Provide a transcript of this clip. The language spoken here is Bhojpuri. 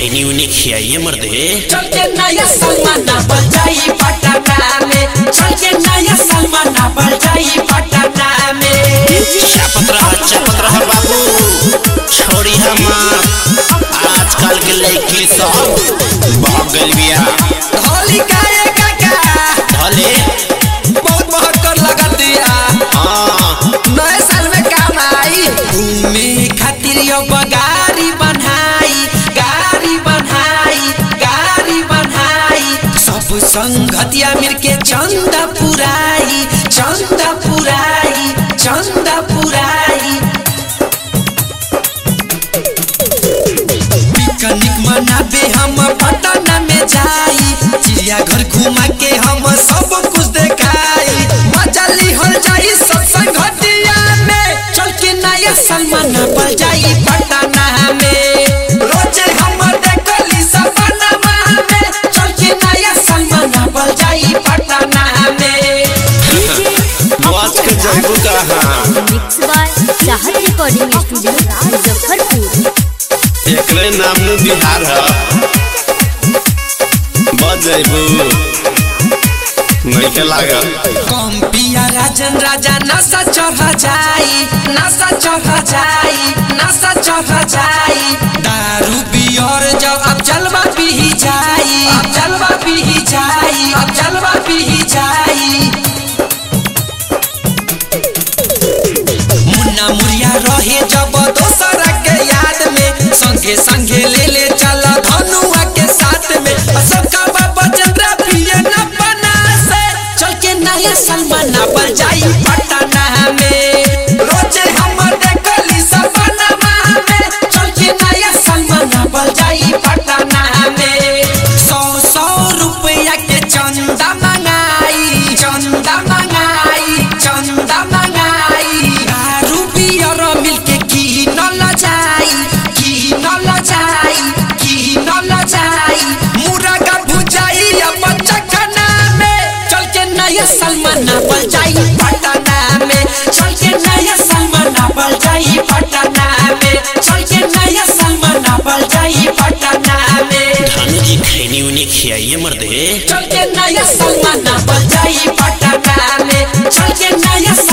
खैनी उन्हें खियाइए मर्दे। चल के नया सलमान बल जाई पटना में, चल के नया सलमान बल जाई पटना में। चापत रहा बाबू, छोड़ी हम आजकल के लड़की सब भाग गइल बिया। होली काए काका भले बहुत महत्तर लगा दिया। हाँ नए साल में काम आई, घूमे खातिर यो गाड़ी बनाई, गाड़ी बनाई, गाड़ी बनाई। सब संगतिया मिल के चंदा पुराई, चंदा पुराई, चंदा पुराई। पिकनिक मनाबे हम पटना में जाई, चिड़ियाघर घुमा के हम सब कुछ देखाई। मजा ली हो जाई सब संगतिया में, चल के नया सलमान बल जाई पटना में। रोजे हम देखली सपना में, चल के नया सलमान बल जाई पटना में। आज के जाइबू कहाँ? Mix by Chahat recording studio Muzaffarpur. एकरे नाम नु बिहार है, बच जाइबू नहीं के लागल। कम पिया राजन राजा नशा चढ़ जाई, नशा चढ़ जाई, नशा चढ़ जाई। दारू पियर जब अब जलवा पी जाई, अब जलवा पी जाई, अब जलवा पी जाई। मुन्ना मुरिया रहे जब दोसर के याद में, संगे संगे ले ले चल धनुआ के साथ में। सबका बाबा चंद्रा पिए न बना से, चल के नया सलमान बल जाई पटना में। रोजे हम देखली सपना में, चल के नया सलमान बल जाई पटना में। 100 रुपया के चंदा मंगाई, चंदा मंगाई, चंदा मंगाई। दारू पियर मिल के की न जाई, की न जाई, की न जाई। मुर्गा भुजाई अब चखना में, चल के नया सलमान बल जाई पटना में, चल के नया सलमान बल जाई पटना में, चल के नया सलमान बल जाई पटना में। धनु जी खैनी उन्हें खियाइए मर्दे। चल के नया सलमान बल जाई पटना में, चल के नया